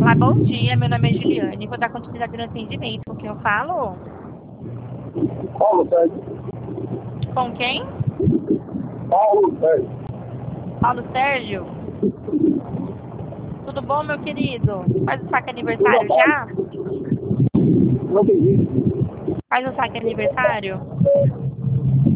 Bom dia, meu nome é Juliane. Vou dar continuidade no atendimento. Com quem eu falo? Paulo Sérgio. Com quem? Paulo Sérgio. Paulo Sérgio? Tudo bom, meu querido? Faz o saque Tudo aniversário bom? já? Não entendi. Faz o saque aniversário?